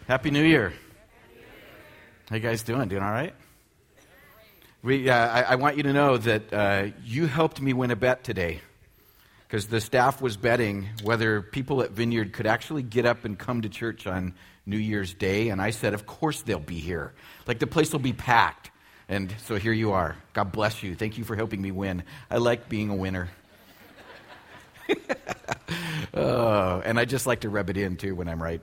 Happy New Year. How you guys doing? Doing all right? I want you to know that you helped me win a bet today because the staff was betting whether people at Vineyard could actually get up and come to church on New Year's Day, and I said, of course they'll be here. Like, the place will be packed. And so here you are. God bless you. Thank you for helping me win. I like being a winner. And I just like to rub it in, too, when I'm right.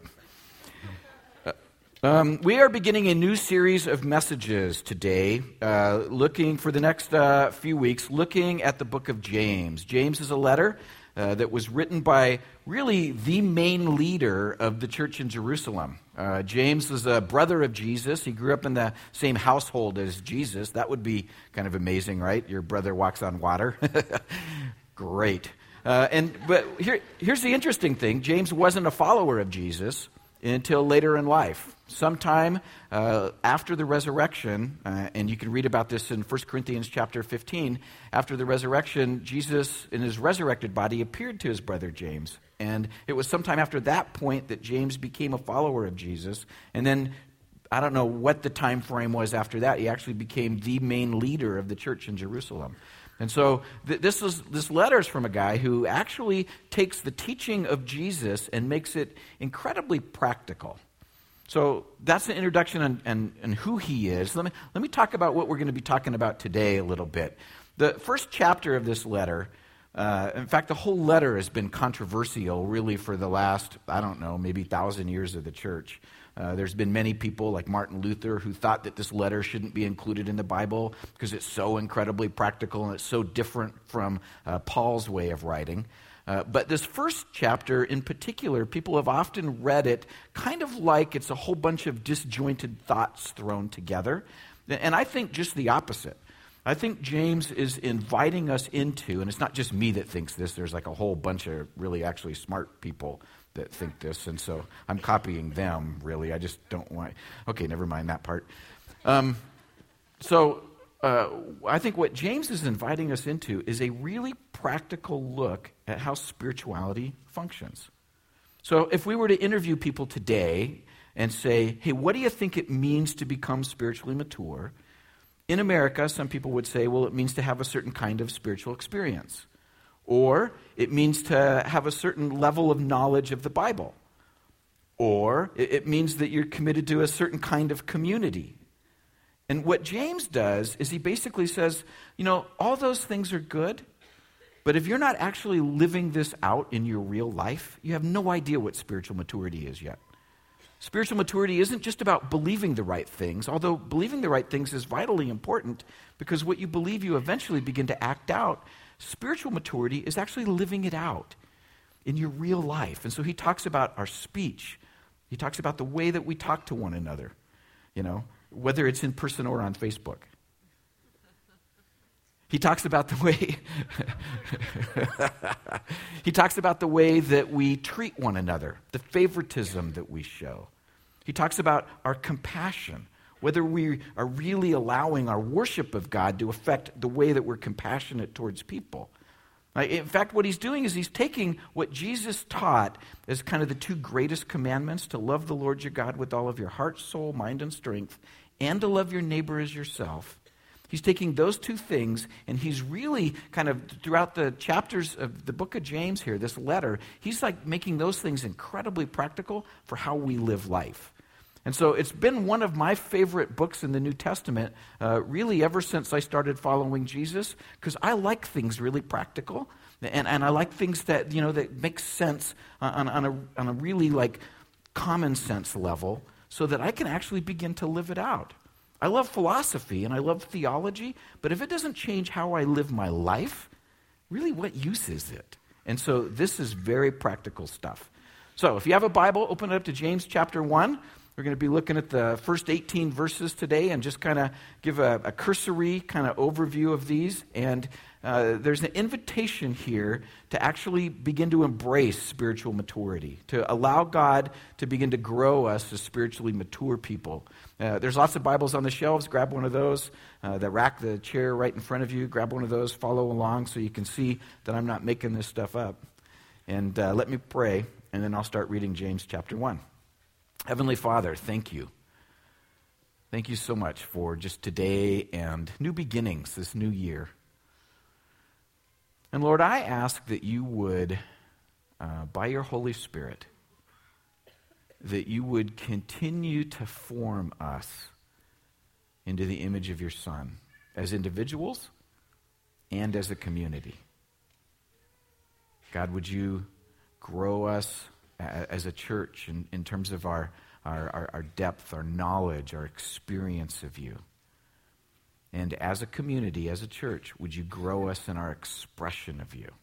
We are beginning a new series of messages today, looking for the next few weeks, looking at the book of James. James is a letter that was written by really the main leader of the church in Jerusalem. James was a brother of Jesus. He grew up in the same household as Jesus. That would be kind of amazing, right? Your brother walks on water. Great. But here's the interesting thing. James wasn't a follower of Jesus until later in life. Sometime after the resurrection, and you can read about this in 1 Corinthians chapter 15, after the resurrection, Jesus, in his resurrected body, appeared to his brother James. And it was sometime after that point that James became a follower of Jesus. And then, I don't know what the time frame was after that, he actually became the main leader of the church in Jerusalem. And so this letter is from a guy who actually takes the teaching of Jesus and makes it incredibly practical. So that's the introduction and who he is. Let me talk about what we're going to be talking about today a little bit. The first chapter of this letter, in fact, the whole letter has been controversial really for the last, maybe 1,000 years of the church. There's been many people like Martin Luther who thought that this letter shouldn't be included in the Bible because it's so incredibly practical and it's so different from Paul's way of writing. But this first chapter in particular, people have often read it kind of like it's a whole bunch of disjointed thoughts thrown together. And I think just the opposite. I think James is inviting us into, and it's not just me that thinks this, there's like a whole bunch of really actually smart people that think this, and so I'm copying them, really. I just don't want... Okay, never mind that part. I think what James is inviting us into is a really practical look at how spirituality functions. So if we were to interview people today and say, hey, what do you think it means to become spiritually mature? In America, some people would say, well, it means to have a certain kind of spiritual experience. Or it means to have a certain level of knowledge of the Bible. Or it means that you're committed to a certain kind of community. And what James does is he basically says, all those things are good, but if you're not actually living this out in your real life, you have no idea what spiritual maturity is yet. Spiritual maturity isn't just about believing the right things, although believing the right things is vitally important because what you believe you eventually begin to act out. Spiritual maturity is actually living it out in your real life. And so he talks about our speech. He talks about the way that we talk to one another, whether it's in person or on Facebook. He talks about the way that we treat one another, the favoritism that we show. He talks about our compassion, whether we are really allowing our worship of God to affect the way that we're compassionate towards people. In fact, what he's doing is he's taking what Jesus taught as kind of the two greatest commandments, to love the Lord your God with all of your heart, soul, mind, and strength, and to love your neighbor as yourself. He's taking those two things, and he's really kind of, throughout the chapters of the book of James here, this letter, he's like making those things incredibly practical for how we live life. And so it's been one of my favorite books in the New Testament, really ever since I started following Jesus, because I like things really practical, and I like things that, that make sense on a really like common sense level, so that I can actually begin to live it out. I love philosophy and I love theology, but if it doesn't change how I live my life, really what use is it? And so this is very practical stuff. So if you have a Bible, open it up to James chapter 1. We're going to be looking at the first 18 verses today and just kind of give a cursory kind of overview of these. And there's an invitation here to actually begin to embrace spiritual maturity, to allow God to begin to grow us as spiritually mature people. There's lots of Bibles on the shelves. Grab one of those. The rack, the chair right in front of you, grab one of those, follow along so you can see that I'm not making this stuff up. And let me pray, and then I'll start reading James chapter 1. Heavenly Father, thank you. Thank you so much for just today and new beginnings this new year. And Lord, I ask that you would, by your Holy Spirit, that you would continue to form us into the image of your Son, as individuals and as a community. God, would you grow us as a church in terms of our depth, our knowledge, our experience of you. And as a community, as a church, would you grow us in our expression of you?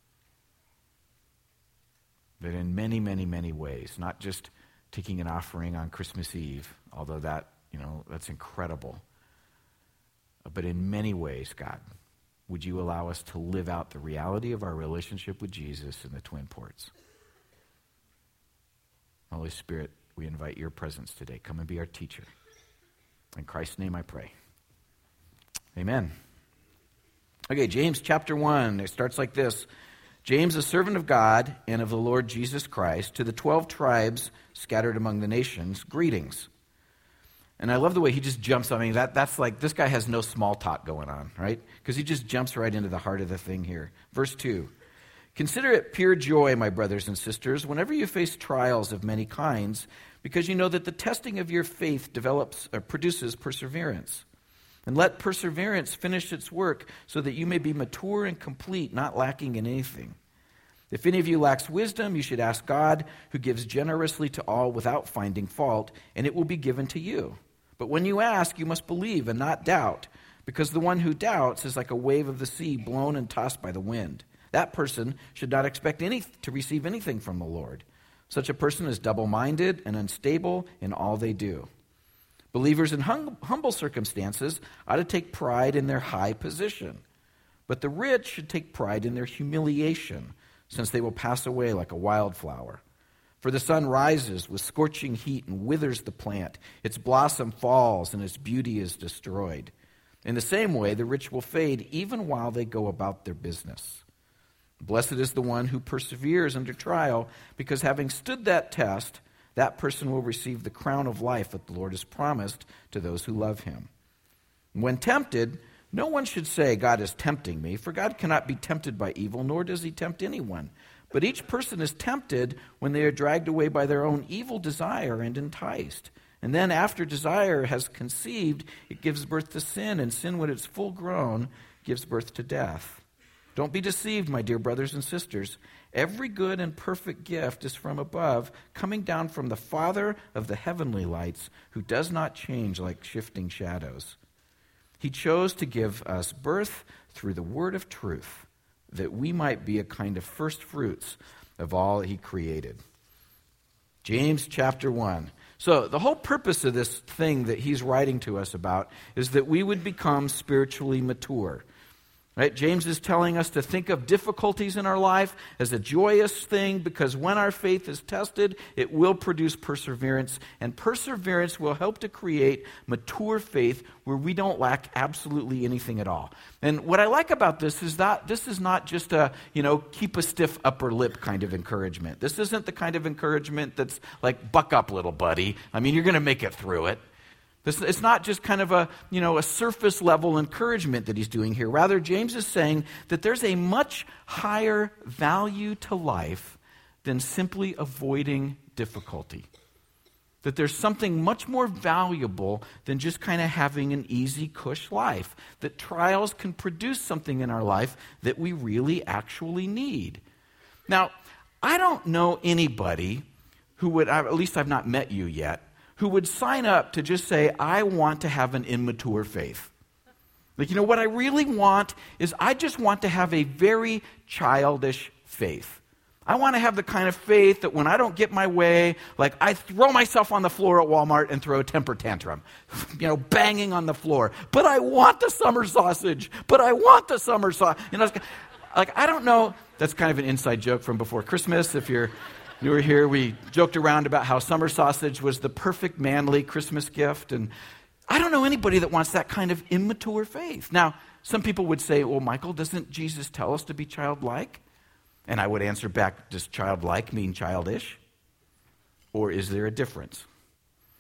But in many, many, many ways, not just taking an offering on Christmas Eve, although that's incredible. But in many ways, God, would you allow us to live out the reality of our relationship with Jesus in the Twin Ports? Holy Spirit, we invite your presence today. Come and be our teacher. In Christ's name I pray. Amen. Okay, James chapter 1. It starts like this. James, a servant of God and of the Lord Jesus Christ, to the 12 tribes scattered among the nations, greetings. And I love the way he just jumps. I mean, that's like, this guy has no small talk going on, right? Because he just jumps right into the heart of the thing here. Verse 2. Consider it pure joy, my brothers and sisters, whenever you face trials of many kinds, because you know that the testing of your faith produces perseverance. And let perseverance finish its work so that you may be mature and complete, not lacking in anything. If any of you lacks wisdom, you should ask God, who gives generously to all without finding fault, and it will be given to you. But when you ask, you must believe and not doubt, because the one who doubts is like a wave of the sea blown and tossed by the wind. That person should not expect to receive anything from the Lord. Such a person is double-minded and unstable in all they do. Believers in humble circumstances ought to take pride in their high position. But the rich should take pride in their humiliation, since they will pass away like a wildflower. For the sun rises with scorching heat and withers the plant. Its blossom falls and its beauty is destroyed. In the same way, the rich will fade even while they go about their business. Blessed is the one who perseveres under trial, because having stood that test, that person will receive the crown of life that the Lord has promised to those who love him. When tempted, no one should say, God is tempting me, for God cannot be tempted by evil, nor does he tempt anyone. But each person is tempted when they are dragged away by their own evil desire and enticed. And then after desire has conceived, it gives birth to sin, and sin, when it's full grown, gives birth to death. Don't be deceived, my dear brothers and sisters. Every good and perfect gift is from above, coming down from the Father of the heavenly lights, who does not change like shifting shadows. He chose to give us birth through the word of truth, that we might be a kind of first fruits of all he created. James chapter 1. So the whole purpose of this thing that he's writing to us about is that we would become spiritually mature. Right? James is telling us to think of difficulties in our life as a joyous thing, because when our faith is tested, it will produce perseverance, and perseverance will help to create mature faith where we don't lack absolutely anything at all. And what I like about this is that this is not just a, keep a stiff upper lip kind of encouragement. This isn't the kind of encouragement that's like, buck up, little buddy. I mean, you're going to make it through it. It's not just kind of a surface level encouragement that he's doing here. Rather, James is saying that there's a much higher value to life than simply avoiding difficulty. That there's something much more valuable than just kind of having an easy, cush life. That trials can produce something in our life that we really actually need. Now, I don't know anybody who would, at least I've not met you yet, who would sign up to just say, I want to have an immature faith. Like, what I really want is I just want to have a very childish faith. I want to have the kind of faith that when I don't get my way, like I throw myself on the floor at Walmart and throw a temper tantrum, banging on the floor. But I want the summer sausage. But I want the summer sausage. I don't know. That's kind of an inside joke from before Christmas. If you were here, we joked around about how summer sausage was the perfect manly Christmas gift. And I don't know anybody that wants that kind of immature faith. Now, some people would say, well, Michael, doesn't Jesus tell us to be childlike? And I would answer back, does childlike mean childish? Or is there a difference?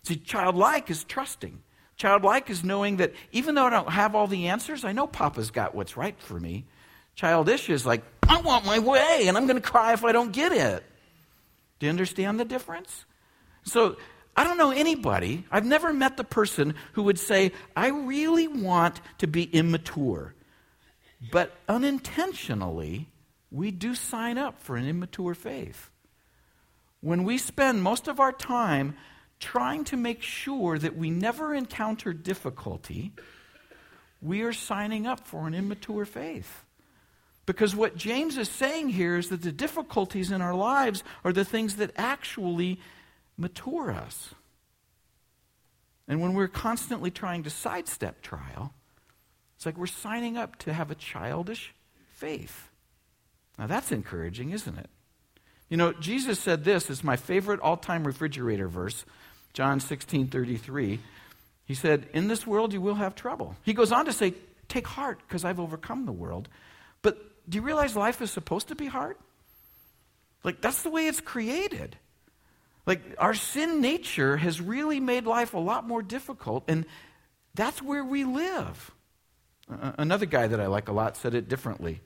See, childlike is trusting. Childlike is knowing that even though I don't have all the answers, I know Papa's got what's right for me. Childish is like, I want my way, and I'm going to cry if I don't get it. Do you understand the difference? So I don't know anybody, I've never met the person who would say, I really want to be immature. But unintentionally, we do sign up for an immature faith. When we spend most of our time trying to make sure that we never encounter difficulty, we are signing up for an immature faith. Because what James is saying here is that the difficulties in our lives are the things that actually mature us. And when we're constantly trying to sidestep trial, it's like we're signing up to have a childish faith. Now that's encouraging, isn't it? You know, Jesus said this, is my favorite all-time refrigerator verse, John 16:33. He said, in this world you will have trouble. He goes on to say, take heart, because I've overcome the world. But do you realize life is supposed to be hard? Like, that's the way it's created. Like, our sin nature has really made life a lot more difficult, and that's where we live. Another guy that I like a lot said it differently.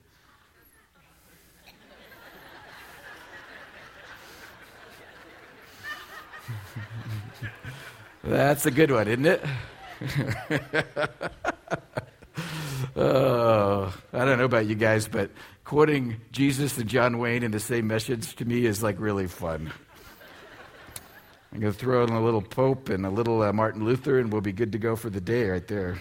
That's a good one, isn't it? Oh, I don't know about you guys, but quoting Jesus and John Wayne in the same message to me is like really fun. I'm going to throw in a little Pope and a little Martin Luther, and we'll be good to go for the day right there.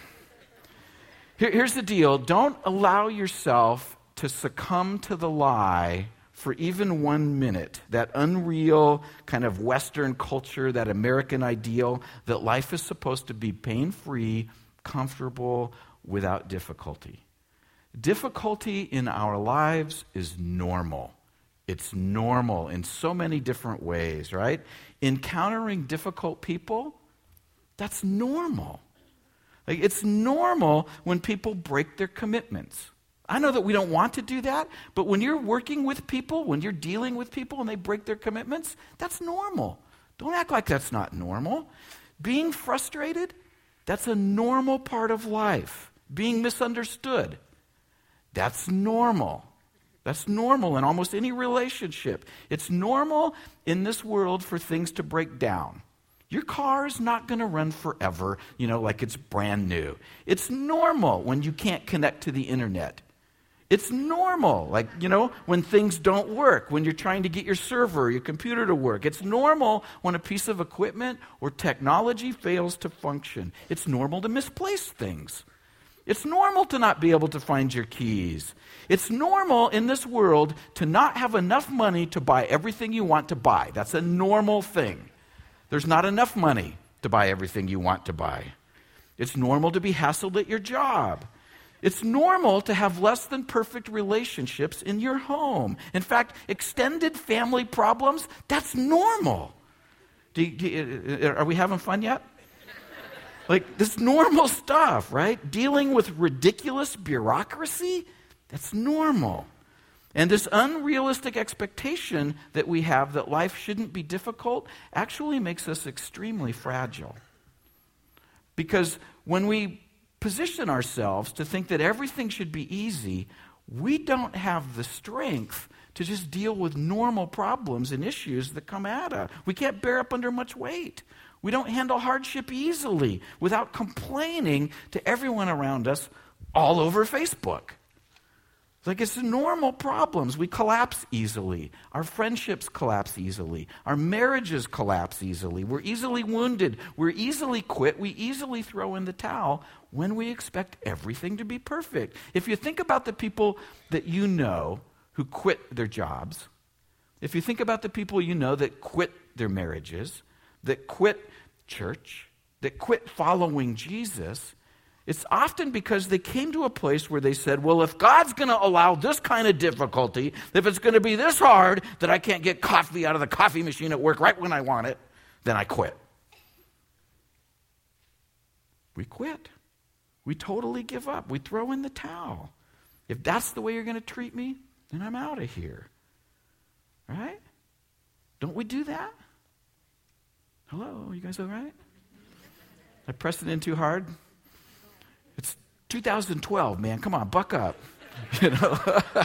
Here's the deal. Don't allow yourself to succumb to the lie for even 1 minute, that unreal kind of Western culture, that American ideal that life is supposed to be pain-free, comfortable, without difficulty. Difficulty in our lives is normal. It's normal in so many different ways, right? Encountering difficult people, that's normal. Like, it's normal when people break their commitments. I know that we don't want to do that, but when you're working with people, when you're dealing with people and they break their commitments, that's normal. Don't act like that's not normal. Being frustrated, that's a normal part of life. Being misunderstood, that's normal. That's normal in almost any relationship. It's normal in this world for things to break down. Your car is not going to run forever, like it's brand new. It's normal when you can't connect to the internet. It's normal, when things don't work, when you're trying to get your server or your computer to work. It's normal when a piece of equipment or technology fails to function. It's normal to misplace things. It's normal to not be able to find your keys. It's normal in this world to not have enough money to buy everything you want to buy. That's a normal thing. There's not enough money to buy everything you want to buy. It's normal to be hassled at your job. It's normal to have less than perfect relationships in your home. In fact, extended family problems, that's normal. Are we having fun yet? Like, this normal stuff, right? Dealing with ridiculous bureaucracy, that's normal. And this unrealistic expectation that we have that life shouldn't be difficult actually makes us extremely fragile. Because when we position ourselves to think that everything should be easy, we don't have the strength to just deal with normal problems and issues that come at us. We can't bear up under much weight. We don't handle hardship easily without complaining to everyone around us all over Facebook. It's normal problems. We collapse easily. Our friendships collapse easily. Our marriages collapse easily. We're easily wounded. We're easily quit. We easily throw in the towel when we expect everything to be perfect. If you think about the people that you know who quit their jobs, if you think about the people you know that quit their marriages, that quit church, that quit following Jesus, it's often because they came to a place where they said, well, if God's going to allow this kind of difficulty, if it's going to be this hard that I can't get coffee out of the coffee machine at work right when I want it, then I quit. We quit. We totally give up. We throw in the towel. If that's the way you're going to treat me, then I'm out of here. Right? Don't we do that? Hello, you guys all right? I pressed it in too hard? It's 2012, man. Come on, buck up. You know?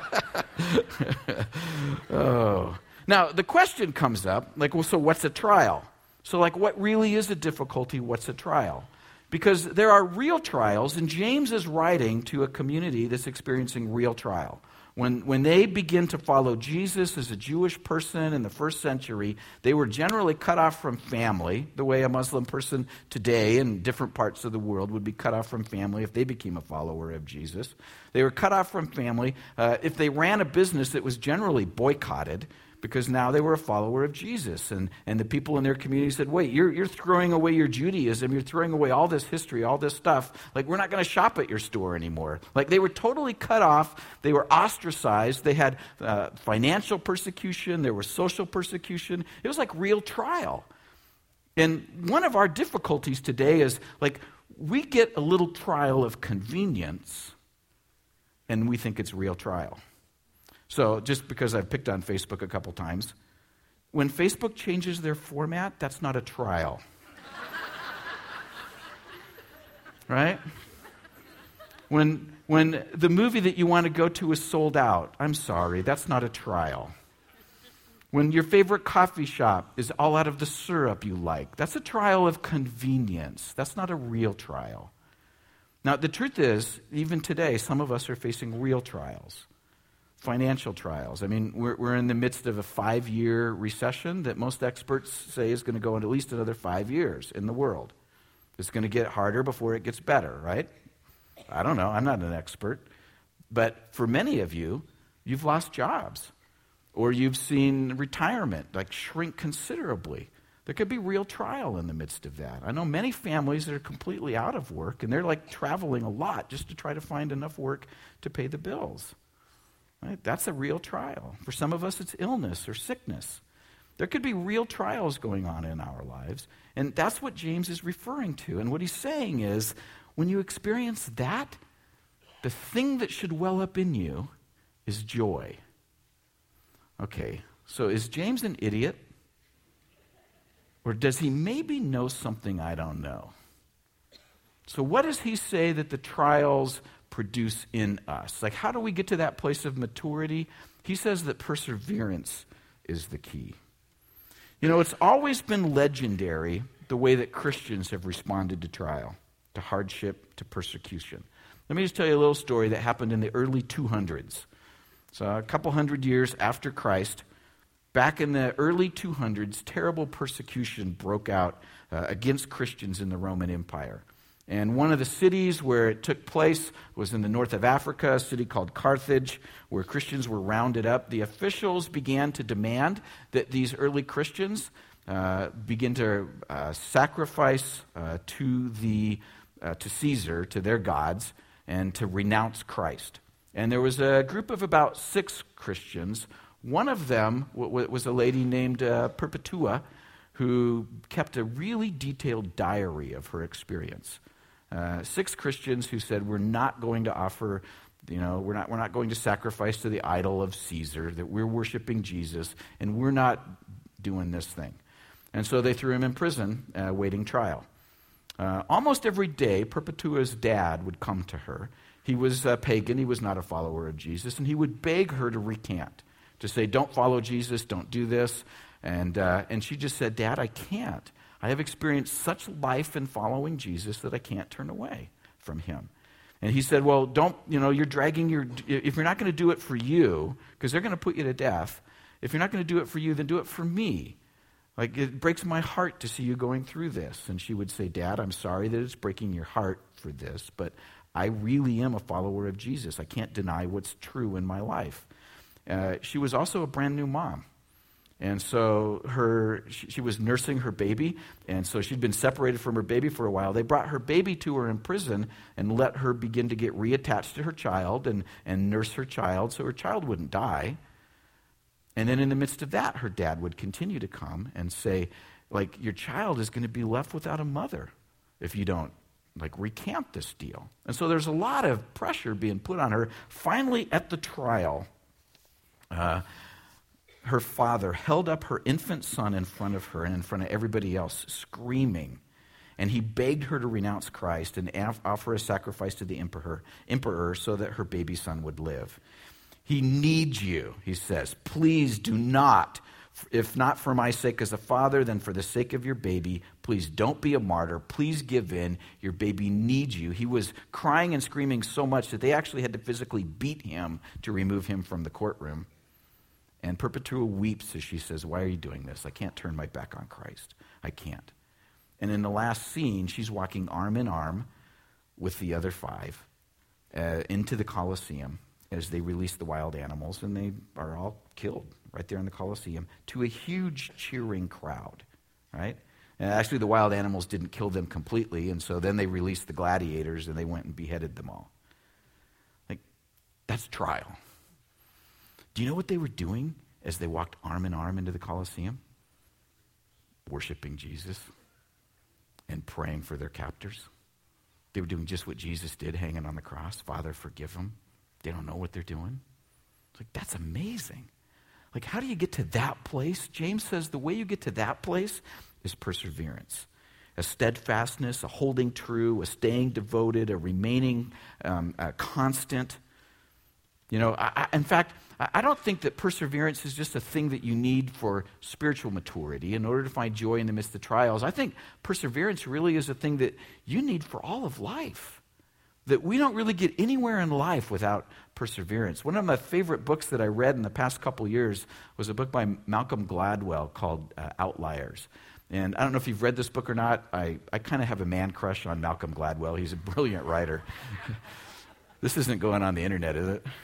Oh. Now, the question comes up, like, well, so what's a trial? So, like, what really is a difficulty? What's a trial? Because there are real trials, and James is writing to a community that's experiencing real trial. When they begin to follow Jesus as a Jewish person in the first century, they were generally cut off from family, the way a Muslim person today in different parts of the world would be cut off from family if they became a follower of Jesus. They were cut off from family. If they ran a business, it was generally boycotted, because now they were a follower of Jesus. And the people in their community said, wait, you're throwing away your Judaism. You're throwing away all this history, all this stuff. Like, we're not going to shop at your store anymore. Like, they were totally cut off. They were ostracized. They had financial persecution. There was social persecution. It was like real trial. And one of our difficulties today is, like, we get a little trial of convenience, and we think it's real trial. So just because I've picked on Facebook a couple times, when Facebook changes their format, that's not a trial. Right? When the movie that you want to go to is sold out, I'm sorry, that's not a trial. When your favorite coffee shop is all out of the syrup you like, that's a trial of convenience. That's not a real trial. Now, the truth is, even today, some of us are facing real trials. Financial trials. I mean, we're in the midst of a 5-year recession that most experts say is going to go into at least another 5 years in the world. It's going to get harder before it gets better, right? I don't know. I'm not an expert. But for many of you, you've lost jobs, or you've seen retirement like shrink considerably. There could be real trial in the midst of that. I know many families that are completely out of work, and they're like traveling a lot just to try to find enough work to pay the bills. Right? That's a real trial. For some of us, it's illness or sickness. There could be real trials going on in our lives, and that's what James is referring to. And what he's saying is, when you experience that, the thing that should well up in you is joy. Okay, so is James an idiot? Or does he maybe know something I don't know? So what does he say that the trials produce in us? Like, how do we get to that place of maturity? He says that perseverance is the key. You know, it's always been legendary the way that Christians have responded to trial, to hardship, to persecution. Let me just tell you a little story that happened in the early 200s. So a couple hundred years after Christ, back in the early 200s, terrible persecution broke out against Christians in the Roman Empire. And one of the cities where it took place was in the north of Africa, a city called Carthage, where Christians were rounded up. The officials began to demand that these early Christians begin to sacrifice to Caesar, to their gods, and to renounce Christ. And there was a group of about 6 Christians. One of them was a lady named Perpetua, who kept a really detailed diary of her experience. 6 Christians who said, we're not going to offer, we're not going to sacrifice to the idol of Caesar, that we're worshiping Jesus, and we're not doing this thing. And so they threw him in prison, waiting trial. Almost every day, Perpetua's dad would come to her. He was a pagan, he was not a follower of Jesus, and he would beg her to recant, to say, don't follow Jesus, don't do this. And she just said, Dad, I can't. I have experienced such life in following Jesus that I can't turn away from him. And he said, well, you're dragging if you're not going to do it for you, because they're going to put you to death, if you're not going to do it for you, then do it for me. Like, it breaks my heart to see you going through this. And she would say, Dad, I'm sorry that it's breaking your heart for this, but I really am a follower of Jesus. I can't deny what's true in my life. She was also a brand new mom. And so she was nursing her baby, and so she'd been separated from her baby for a while. They brought her baby to her in prison and let her begin to get reattached to her child and nurse her child so her child wouldn't die. And then in the midst of that, her dad would continue to come and say, like, your child is going to be left without a mother if you don't, recant this deal. And so there's a lot of pressure being put on her. Finally, at the trial, her father held up her infant son in front of her and in front of everybody else, screaming. And he begged her to renounce Christ and offer a sacrifice to the emperor so that her baby son would live. He needs you, he says. Please do not, if not for my sake as a father, then for the sake of your baby, please don't be a martyr. Please give in. Your baby needs you. He was crying and screaming so much that they actually had to physically beat him to remove him from the courtroom. And Perpetua weeps as she says, why are you doing this? I can't turn my back on Christ. I can't. And in the last scene, she's walking arm in arm with the other 5 into the Colosseum as they release the wild animals, and they are all killed right there in the Colosseum to a huge cheering crowd, right? And actually, the wild animals didn't kill them completely, and so then they released the gladiators, and they went and beheaded them all. Like, that's trial. Do you know what they were doing as they walked arm in arm into the Colosseum? Worshiping Jesus and praying for their captors. They were doing just what Jesus did, hanging on the cross. Father, forgive them. They don't know what they're doing. It's like, that's amazing. Like, how do you get to that place? James says the way you get to that place is perseverance. A steadfastness, a holding true, a staying devoted, a remaining constant. You know, in fact, I don't think that perseverance is just a thing that you need for spiritual maturity in order to find joy in the midst of trials. I think perseverance really is a thing that you need for all of life. That we don't really get anywhere in life without perseverance. One of my favorite books that I read in the past couple years was a book by Malcolm Gladwell called Outliers. And I don't know if you've read this book or not. I kind of have a man crush on Malcolm Gladwell. He's a brilliant writer. This isn't going on the internet, is it?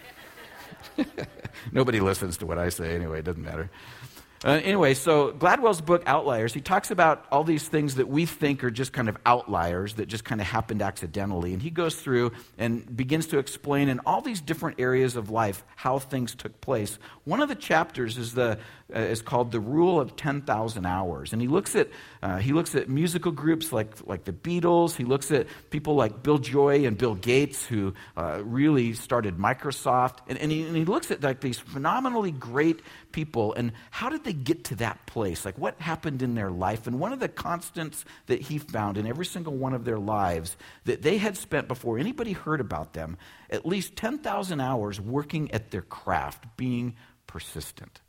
Nobody listens to what I say anyway. It doesn't matter. Anyway, so Gladwell's book, Outliers, he talks about all these things that we think are just kind of outliers that just kind of happened accidentally. And he goes through and begins to explain in all these different areas of life how things took place. One of the chapters is called The Rule of 10,000 Hours. And he looks at musical groups like the Beatles. He looks at people like Bill Joy and Bill Gates who really started Microsoft. And he looks at like these phenomenally great people and how did they get to that place? Like what happened in their life? And one of the constants that he found in every single one of their lives that they had spent before anybody heard about them at least 10,000 hours working at their craft, being persistent.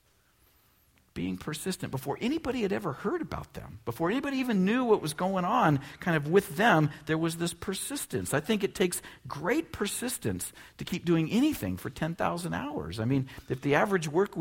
Being persistent before anybody had ever heard about them, before anybody even knew what was going on kind of with them, there was this persistence. I think it takes great persistence to keep doing anything for 10,000 hours. I mean, if the average work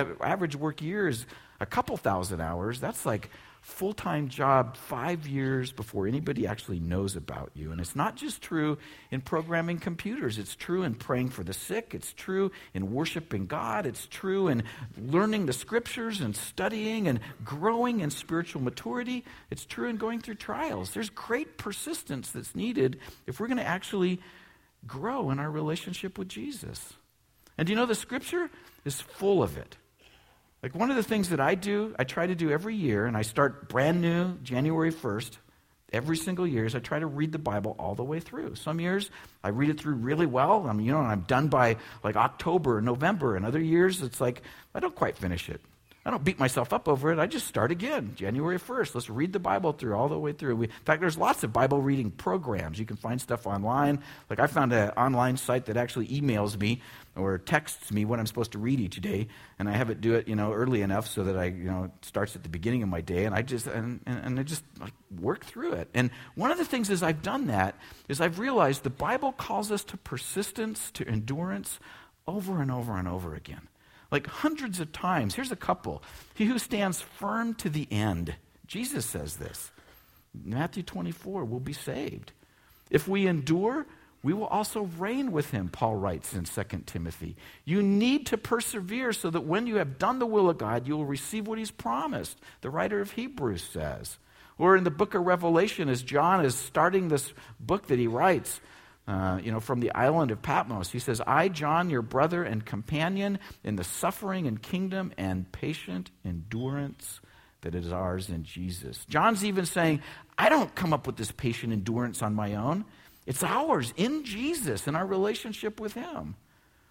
year is a couple thousand hours, that's like full-time job 5 years before anybody actually knows about you. And it's not just true in programming computers. It's true in praying for the sick. It's true in worshiping God. It's true in learning the scriptures and studying and growing in spiritual maturity. It's true in going through trials. There's great persistence that's needed if we're going to actually grow in our relationship with Jesus. And do you know the scripture is full of it? Like one of the things that I try to do every year, and I start brand new January 1st, every single year, is I try to read the Bible all the way through. Some years I read it through really well, and I'm done by like October or November, and other years it's like I don't quite finish it. I don't beat myself up over it. I just start again, January 1st. Let's read the Bible through all the way through. In fact, there's lots of Bible reading programs. You can find stuff online. Like I found an online site that actually emails me or texts me what I'm supposed to read each day, and I have it do it, early enough so that it starts at the beginning of my day, and I just like work through it. And one of the things as I've done that is I've realized the Bible calls us to persistence, to endurance, over and over and over again. Like hundreds of times. Here's a couple. He who stands firm to the end. Jesus says this. Matthew 24, will be saved. If we endure, we will also reign with him, Paul writes in 2 Timothy. You need to persevere so that when you have done the will of God, you will receive what he's promised, the writer of Hebrews says. Or in the book of Revelation, as John is starting this book that he writes, from the island of Patmos. He says, I, John, your brother and companion in the suffering and kingdom and patient endurance that is ours in Jesus. John's even saying, I don't come up with this patient endurance on my own. It's ours in Jesus, in our relationship with him.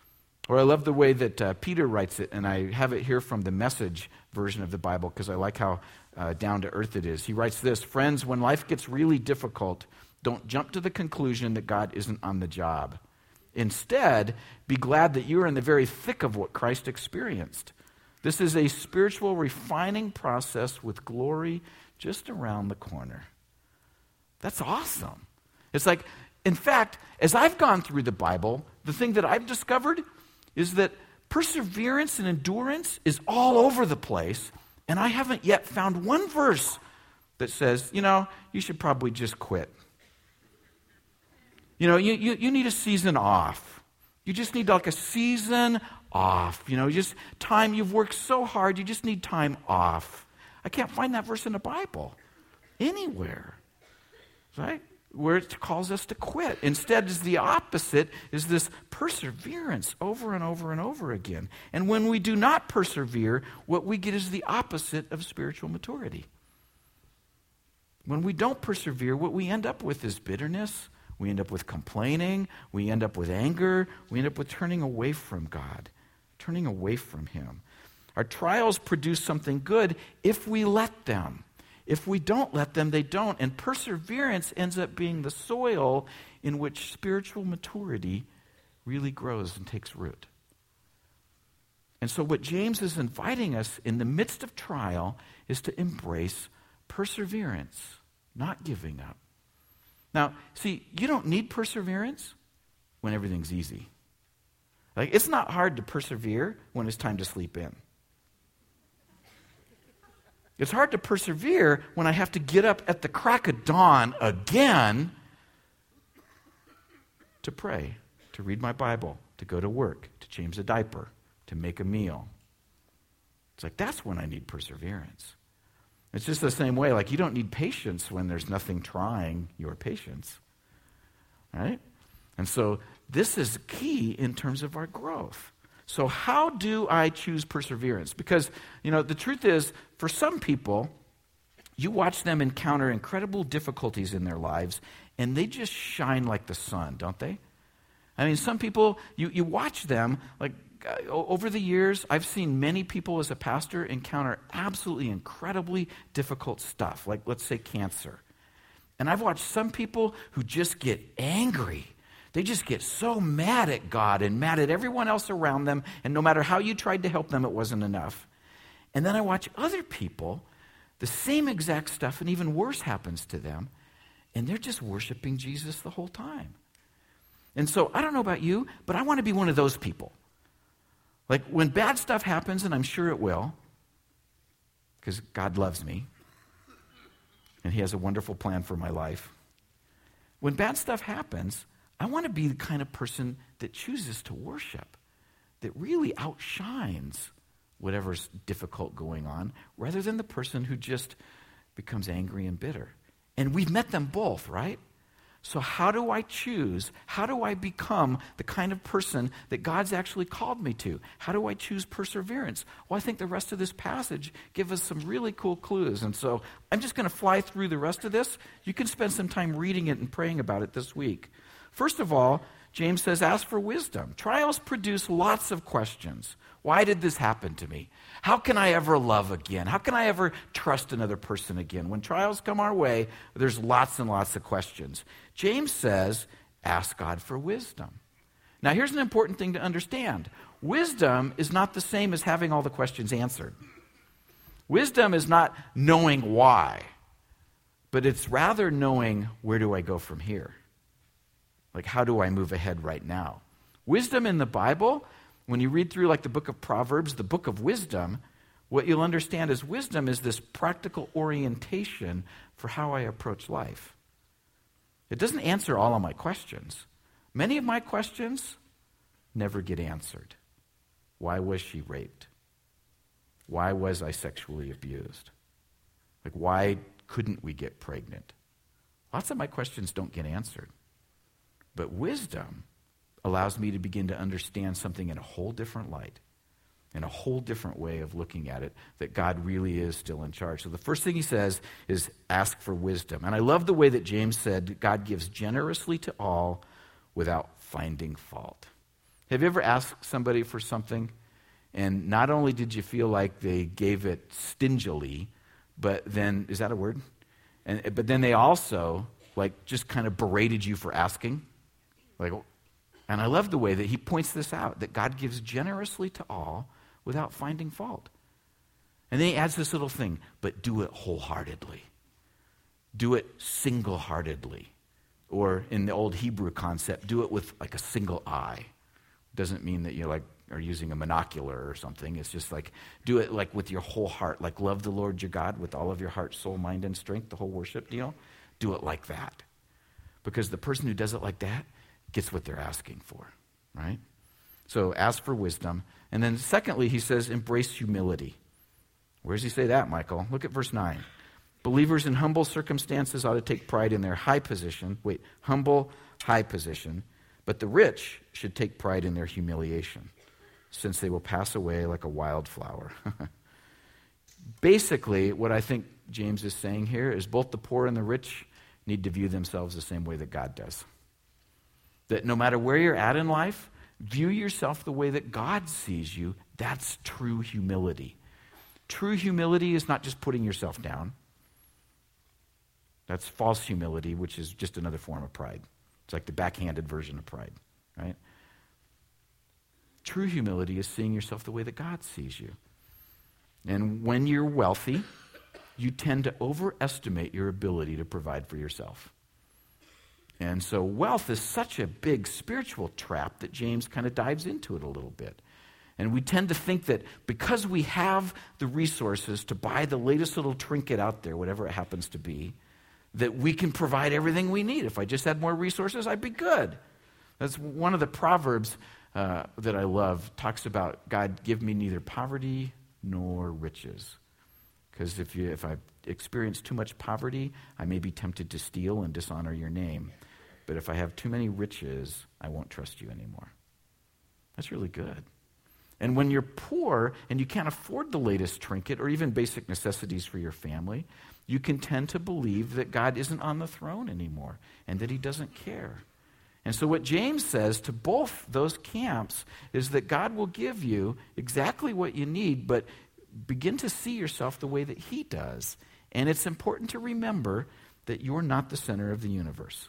Or I love the way that Peter writes it, and I have it here from the Message version of the Bible because I like how down to earth it is. He writes this: "Friends, when life gets really difficult, don't jump to the conclusion that God isn't on the job. Instead, be glad that you are in the very thick of what Christ experienced. This is a spiritual refining process with glory just around the corner." That's awesome. It's like, in fact, as I've gone through the Bible, the thing that I've discovered is that perseverance and endurance is all over the place, and I haven't yet found one verse that says, you should probably just quit. You need a season off. You just need like a season off. Just time, you've worked so hard, you just need time off. I can't find that verse in the Bible anywhere, right? Where it calls us to quit. Instead, is the opposite, is this perseverance over and over and over again. And when we do not persevere, what we get is the opposite of spiritual maturity. When we don't persevere, what we end up with is bitterness. We end up with complaining. We end up with anger. We end up with turning away from God, turning away from Him. Our trials produce something good if we let them. If we don't let them, they don't. And perseverance ends up being the soil in which spiritual maturity really grows and takes root. And so what James is inviting us in the midst of trial is to embrace perseverance, not giving up. Now, see, you don't need perseverance when everything's easy. Like, it's not hard to persevere when it's time to sleep in. It's hard to persevere when I have to get up at the crack of dawn again to pray, to read my Bible, to go to work, to change a diaper, to make a meal. It's like, that's when I need perseverance. It's just the same way, like you don't need patience when there's nothing trying your patience, right? And so this is key in terms of our growth. So how do I choose perseverance? Because, the truth is, for some people, you watch them encounter incredible difficulties in their lives, and they just shine like the sun, don't they? I mean, some people, you watch them, like over the years, I've seen many people as a pastor encounter absolutely incredibly difficult stuff, like let's say cancer. And I've watched some people who just get angry. They just get so mad at God and mad at everyone else around them, and no matter how you tried to help them, it wasn't enough. And then I watch other people, the same exact stuff and even worse happens to them, and they're just worshiping Jesus the whole time. And so I don't know about you, but I want to be one of those people. Like when bad stuff happens, and I'm sure it will, because God loves me, and He has a wonderful plan for my life. When bad stuff happens, I want to be the kind of person that chooses to worship, that really outshines whatever's difficult going on, rather than the person who just becomes angry and bitter. And we've met them both, right? So how do I choose? How do I become the kind of person that God's actually called me to? How do I choose perseverance? Well, I think the rest of this passage gives us some really cool clues. And so I'm just going to fly through the rest of this. You can spend some time reading it and praying about it this week. First of all, James says, ask for wisdom. Trials produce lots of questions. Why did this happen to me? How can I ever love again? How can I ever trust another person again? When trials come our way, there's lots and lots of questions. James says, ask God for wisdom. Now, here's an important thing to understand. Wisdom is not the same as having all the questions answered. Wisdom is not knowing why, but it's rather knowing, where do I go from here? Like, how do I move ahead right now? Wisdom in the Bible, when you read through like the book of Proverbs, the book of wisdom, what you'll understand is wisdom is this practical orientation for how I approach life. It doesn't answer all of my questions. Many of my questions never get answered. Why was she raped? Why was I sexually abused? Like, why couldn't we get pregnant? Lots of my questions don't get answered. But wisdom allows me to begin to understand something in a whole different light, in a whole different way of looking at it, that God really is still in charge. So the first thing he says is ask for wisdom. And I love the way that James said God gives generously to all without finding fault. Have you ever asked somebody for something, and not only did you feel like they gave it stingily, but then, is that a word? But then they also, just kind of berated you for asking? And I love the way that he points this out, that God gives generously to all without finding fault. And then he adds this little thing, but do it wholeheartedly. Do it single-heartedly. Or in the old Hebrew concept, do it with a single eye. Doesn't mean that you are using a monocular or something. It's just do it with your whole heart. Love the Lord your God with all of your heart, soul, mind, and strength, the whole worship deal. Do it like that. Because the person who does it like that gets what they're asking for, right? So ask for wisdom. And then secondly, he says, embrace humility. Where does he say that, Michael? Look at verse 9. Believers in humble circumstances ought to take pride in their high position. Humble, high position. But the rich should take pride in their humiliation, since they will pass away like a wildflower. Basically, what I think James is saying here is both the poor and the rich need to view themselves the same way that God does. That no matter where you're at in life, view yourself the way that God sees you. That's true humility. True humility is not just putting yourself down. That's false humility, which is just another form of pride. It's like the backhanded version of pride, right? True humility is seeing yourself the way that God sees you. And when you're wealthy, you tend to overestimate your ability to provide for yourself. And so wealth is such a big spiritual trap that James kind of dives into it a little bit. And we tend to think that because we have the resources to buy the latest little trinket out there, whatever it happens to be, that we can provide everything we need. If I just had more resources, I'd be good. That's one of the Proverbs that I love. Talks about God give me neither poverty nor riches. Because if I experience too much poverty, I may be tempted to steal and dishonor your name. But if I have too many riches, I won't trust you anymore. That's really good. And when you're poor and you can't afford the latest trinket or even basic necessities for your family, you can tend to believe that God isn't on the throne anymore and that he doesn't care. And so what James says to both those camps is that God will give you exactly what you need, but begin to see yourself the way that he does. And it's important to remember that you're not the center of the universe.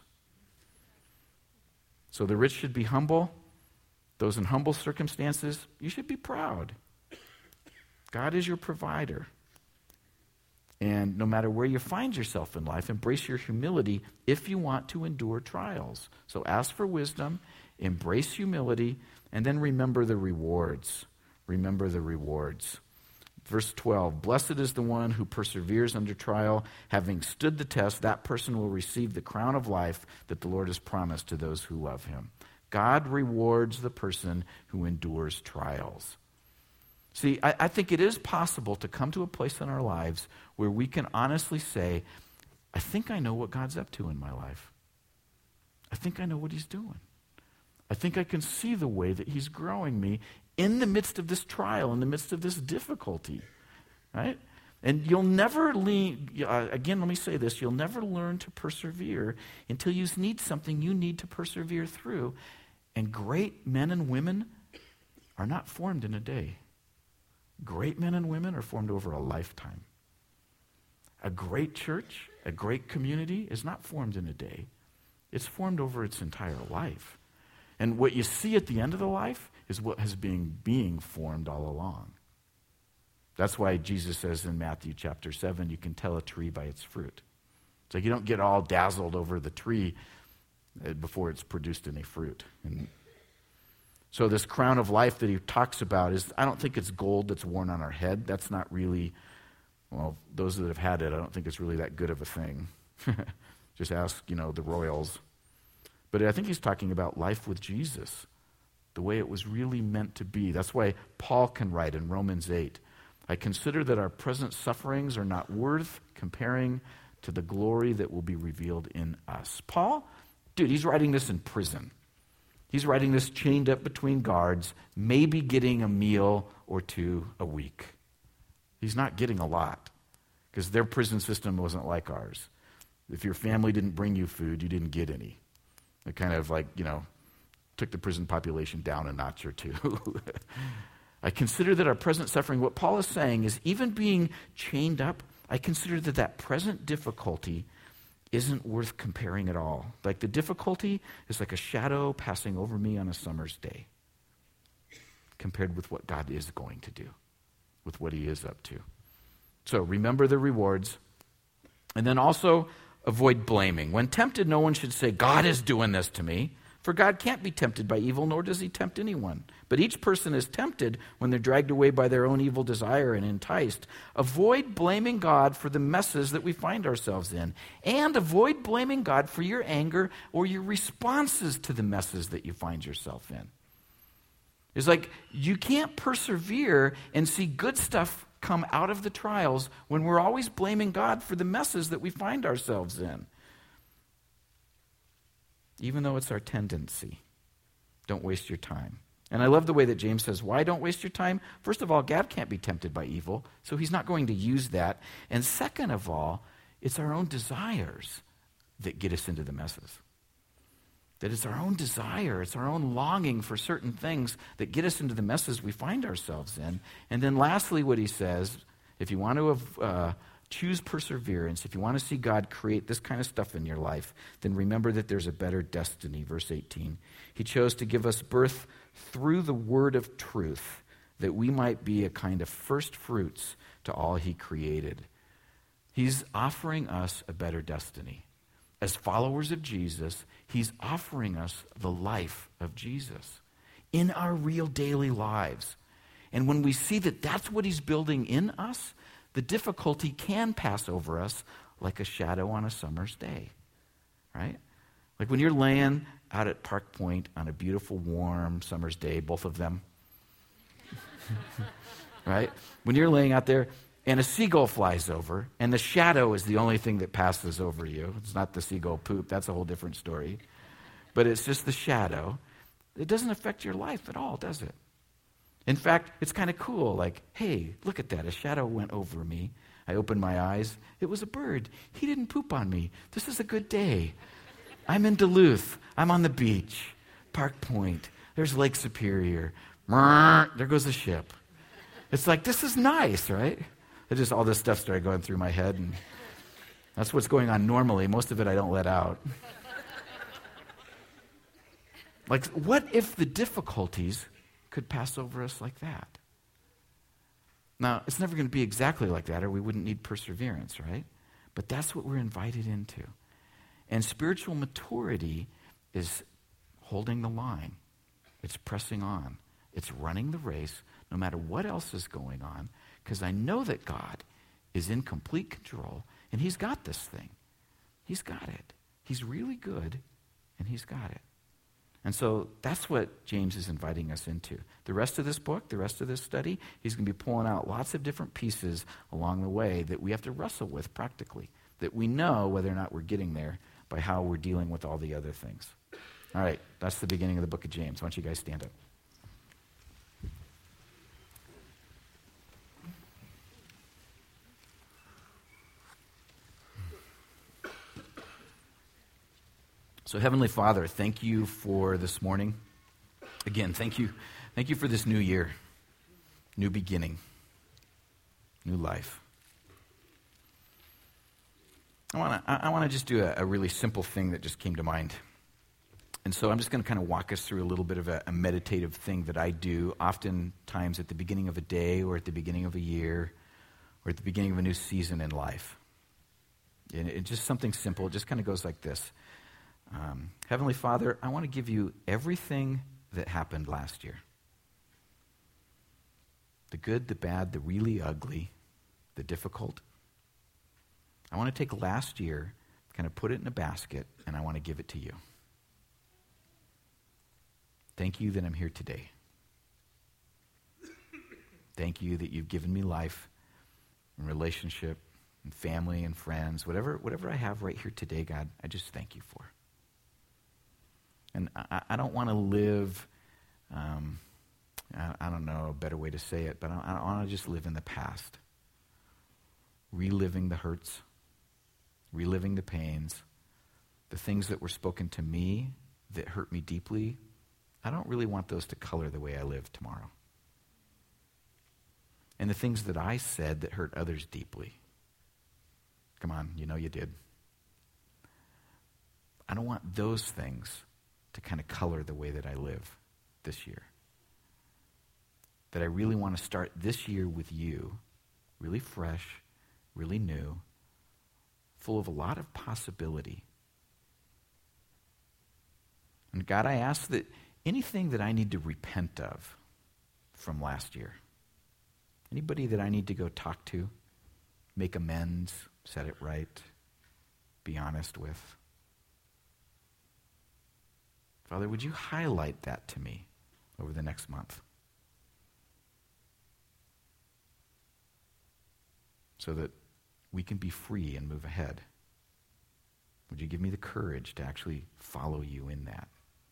So the rich should be humble. Those in humble circumstances, you should be proud. God is your provider. And no matter where you find yourself in life, embrace your humility if you want to endure trials. So ask for wisdom, embrace humility, and then remember the rewards. Remember the rewards. Verse 12, blessed is the one who perseveres under trial. Having stood the test, that person will receive the crown of life that the Lord has promised to those who love him. God rewards the person who endures trials. See, I think it is possible to come to a place in our lives where we can honestly say, I think I know what God's up to in my life. I think I know what he's doing. I think I can see the way that he's growing me in the midst of this trial, in the midst of this difficulty, right? And you'll never again, let me say this, you'll never learn to persevere until you need something you need to persevere through. And great men and women are not formed in a day. Great men and women are formed over a lifetime. A great church, a great community is not formed in a day. It's formed over its entire life. And what you see at the end of the life is what has been being formed all along. That's why Jesus says in Matthew chapter 7, you can tell a tree by its fruit. It's like you don't get all dazzled over the tree before it's produced any fruit. And so this crown of life that he talks about is, I don't think it's gold that's worn on our head. That's not really, well, those that have had it, I don't think it's really that good of a thing. Just ask, the royals. But I think he's talking about life with Jesus, the way it was really meant to be. That's why Paul can write in Romans 8, I consider that our present sufferings are not worth comparing to the glory that will be revealed in us. Paul, he's writing this in prison. He's writing this chained up between guards, maybe getting a meal or two a week. He's not getting a lot because their prison system wasn't like ours. If your family didn't bring you food, you didn't get any. They're kind of like, took the prison population down a notch or two. I consider that our present suffering, what Paul is saying is even being chained up, I consider that that present difficulty isn't worth comparing at all. Like the difficulty is like a shadow passing over me on a summer's day compared with what God is going to do, with what he is up to. So remember the rewards. And then also avoid blaming. When tempted, no one should say, God is doing this to me. For God can't be tempted by evil, nor does he tempt anyone. But each person is tempted when they're dragged away by their own evil desire and enticed. Avoid blaming God for the messes that we find ourselves in. And avoid blaming God for your anger or your responses to the messes that you find yourself in. It's like you can't persevere and see good stuff come out of the trials when we're always blaming God for the messes that we find ourselves in. Even though it's our tendency. Don't waste your time. And I love the way that James says, why don't waste your time? First of all, God can't be tempted by evil, so he's not going to use that. And second of all, it's our own desires that get us into the messes. That it's our own desire, it's our own longing for certain things that get us into the messes we find ourselves in. And then lastly, what he says, if you want to choose perseverance, if you want to see God create this kind of stuff in your life, then remember that there's a better destiny. Verse 18. He chose to give us birth through the word of truth, that we might be a kind of first fruits to all he created. He's offering us a better destiny. As followers of Jesus, he's offering us the life of Jesus in our real daily lives. And when we see that that's what he's building in us, the difficulty can pass over us like a shadow on a summer's day, right? Like when you're laying out at Park Point on a beautiful, warm summer's day, both of them, right? When you're laying out there and a seagull flies over and the shadow is the only thing that passes over you. It's not the seagull poop. That's a whole different story. But it's just the shadow. It doesn't affect your life at all, does it? In fact, it's kind of cool, like, hey, look at that. A shadow went over me. I opened my eyes. It was a bird. He didn't poop on me. This is a good day. I'm in Duluth. I'm on the beach. Park Point. There's Lake Superior. There goes the ship. It's like, this is nice, right? All this stuff started going through my head, and that's what's going on normally. Most of it I don't let out. Like, what if the difficulties could pass over us like that? Now, it's never going to be exactly like that, or we wouldn't need perseverance, right? But that's what we're invited into. And spiritual maturity is holding the line. It's pressing on. It's running the race no matter what else is going on, because I know that God is in complete control, and he's got this thing. He's got it. He's really good, and he's got it. And so that's what James is inviting us into. The rest of this book, the rest of this study, he's going to be pulling out lots of different pieces along the way that we have to wrestle with practically, that we know whether or not we're getting there by how we're dealing with all the other things. All right, that's the beginning of the book of James. Why don't you guys stand up? So, Heavenly Father, thank you for this morning. Again, thank you for this new year, new beginning, new life. I want to just do a really simple thing that just came to mind. And so I'm just going to kind of walk us through a little bit of a meditative thing that I do oftentimes at the beginning of a day or at the beginning of a year or at the beginning of a new season in life. And it's just something simple. It just kind of goes like this. Heavenly Father, I want to give you everything that happened last year. The good, the bad, the really ugly, the difficult. I want to take last year, kind of put it in a basket, and I want to give it to you. Thank you that I'm here today. Thank you that you've given me life and relationship and family and friends, whatever I have right here today, God, I just thank you for. And I don't want to live, I don't know a better way to say it, but I want to just live in the past. Reliving the hurts, reliving the pains, the things that were spoken to me that hurt me deeply I don't really want those to color the way I live tomorrow. And the things that I said that hurt others deeply. Come on, you know you did. I don't want those things to kind of color the way that I live this year. That I really want to start this year with you, really fresh, really new, full of a lot of possibility. And God, I ask that anything that I need to repent of from last year, anybody that I need to go talk to, make amends, set it right, be honest with, Father, would you highlight that to me over the next month? So that we can be free and move ahead. Would you give me the courage to actually follow you in that?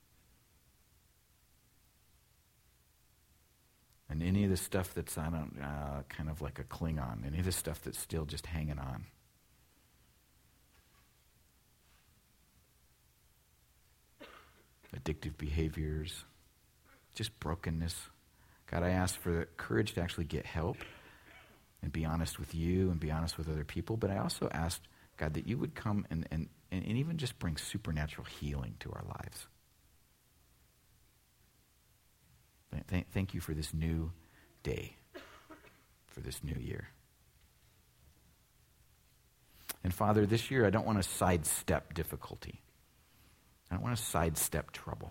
And any of the stuff that's kind of like a Klingon, any of the stuff that's still just hanging on. Addictive behaviors, just brokenness. God, I ask for the courage to actually get help and be honest with you and be honest with other people. But I also ask, God, that you would come and even just bring supernatural healing to our lives. Thank you for this new day, for this new year. And Father, this year I don't want to sidestep difficulty. I don't want to sidestep trouble.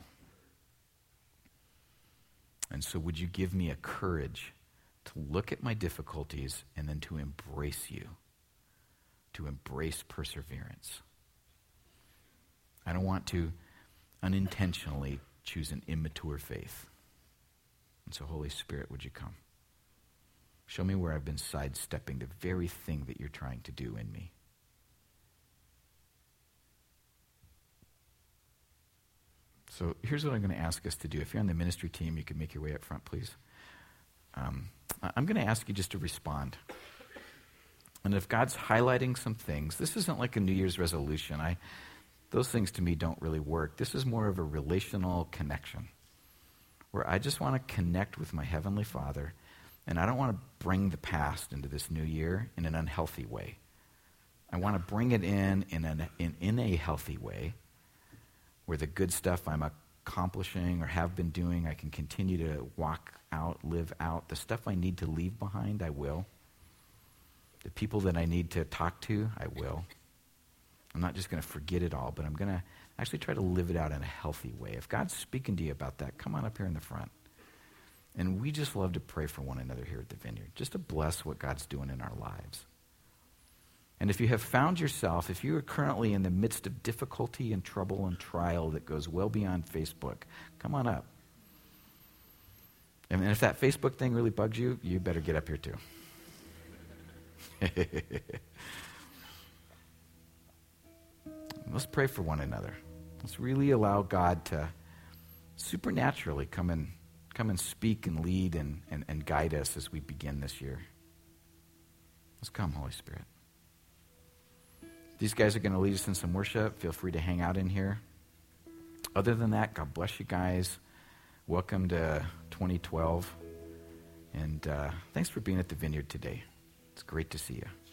And so would you give me a courage to look at my difficulties and then to embrace you, to embrace perseverance. I don't want to unintentionally choose an immature faith. And so, Holy Spirit, would you come? Show me where I've been sidestepping the very thing that you're trying to do in me. So here's what I'm going to ask us to do. If you're on the ministry team, you can make your way up front, please. I'm going to ask you just to respond. And if God's highlighting some things, this isn't like a New Year's resolution. Those things to me don't really work. This is more of a relational connection where I just want to connect with my Heavenly Father, and I don't want to bring the past into this new year in an unhealthy way. I want to bring it in a healthy way where the good stuff I'm accomplishing or have been doing, I can continue to walk out, live out. The stuff I need to leave behind, I will. The people that I need to talk to, I will. I'm not just going to forget it all, but I'm going to actually try to live it out in a healthy way. If God's speaking to you about that, come on up here in the front. And we just love to pray for one another here at the Vineyard, just to bless what God's doing in our lives. And if you have found yourself, if you are currently in the midst of difficulty and trouble and trial that goes well beyond Facebook, come on up. And if that Facebook thing really bugs you, you better get up here too. Let's pray for one another. Let's really allow God to supernaturally come and speak and lead and guide us as we begin this year. Let's come, Holy Spirit. These guys are going to lead us in some worship. Feel free to hang out in here. Other than that, God bless you guys. Welcome to 2012. And thanks for being at the Vineyard today. It's great to see you.